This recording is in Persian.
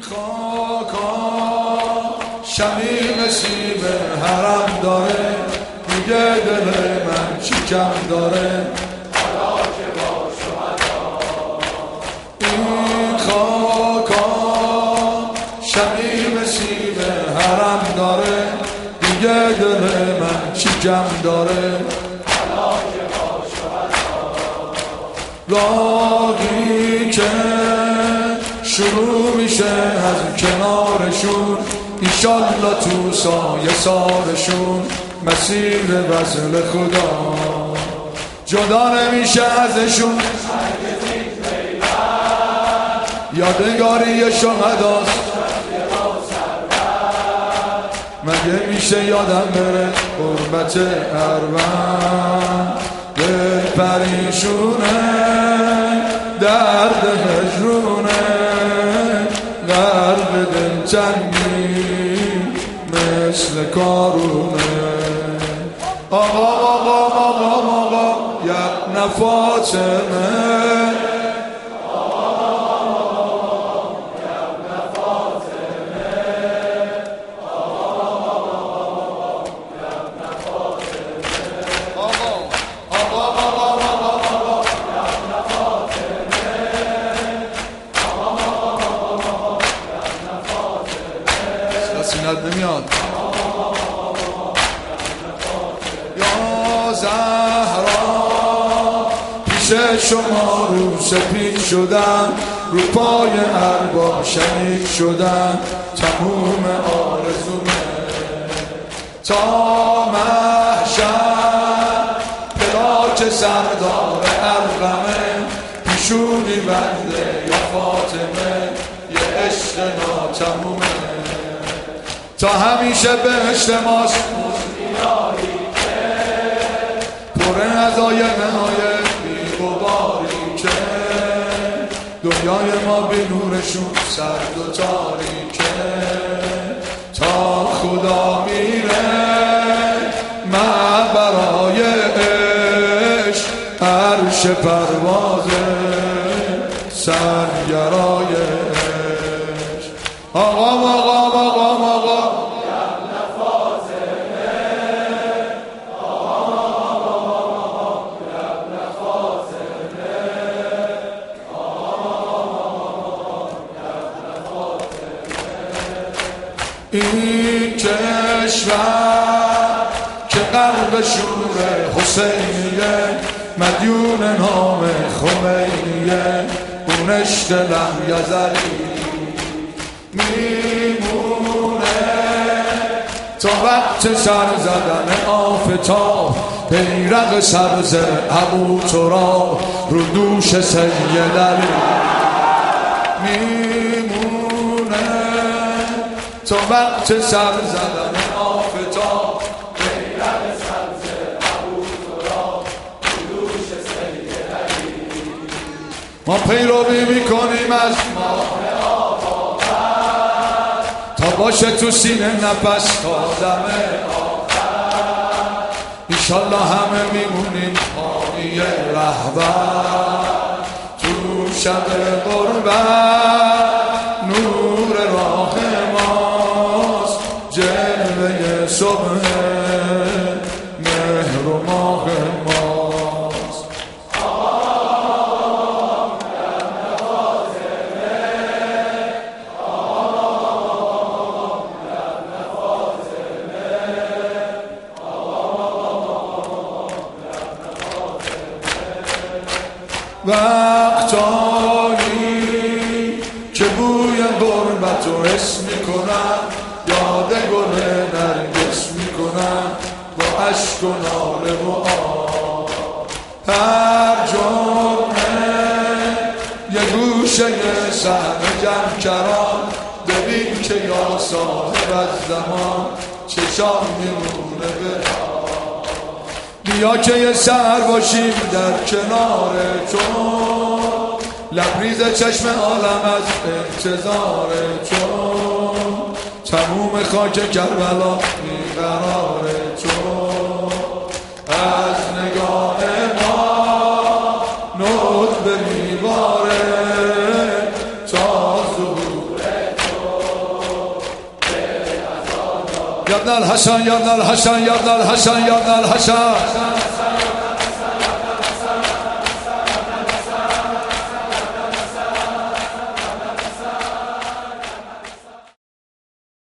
خاکا شمیم سیب حرم داره، میگه دل من چی کم داره. حالا که با شهدا این خاکا شمیم سیب حرم داره، میگه دل من چی کم داره. حالا که با شهدا راهی که شروع میشه از کنارشون، ایشالله تو سایه سارشون مسیر وصل خدا جدا نمیشه ازشون. یادگاری شهداست، مگه میشه یادم بره غربت اروند. دل پریشونه درد هجرونه، غرق دلتنگی مثل کارونه. آقا آقا آقا آقا یک نفاطمه، سینت نمیاد. یا زهرا پیش شما رو سپید شدم، رو پای ارباب شهید شدم. تموم آرزومه تا محشر، پلاک سردار ارقمه، پیشونی بنده یا فاطمه، یه عشق ناتمومه. تا همیشه بهشت ماست پر از آینه‌های بی‌غباری که دنیای ما بی نورشون سرد و تاریکه. تا خدا میره من برای عشق عرش پروازه سرگرای عشق. آقا آقا آقا آقا این کشور که قلب شور حسینیه، مدیون نام خمینیه، اونشت لم یزلی میمونه تا وقت سر زدن آفتاب. بیرق سبز ابو تراب رو دوش سید علی تا وقت سر زدن آفتاب. بیرق سبز ابو تراب رو دوش سید علی. ما پیروی میکنیم از ماه آفاقت تا باشه تو سینه نفس تا دم آخر. ایشالله همه میمونیم حامی رهبر تو شب غربت. نور راه ماست جلوه صبح، مهر و ماه ماست. وقتایی که بوی غربت رو حس میکنم، یاد گل نرگس میکنم با عشق و ناله و آه. هر جمعه یه گوشه صحنه جمکران، ببین که یا صاحب از زمان چشام میمونه به بیا که یه سر باشیم در کنار تو، لبریز چشم عالم از انتظار تو. تموم خاک کربلا بیقرار تو، از نگاه ما نوت به میواره تا ظهور تو. یا ابن الحسن یا ابن الحسن یا ابن الحسن یا ابن الحسن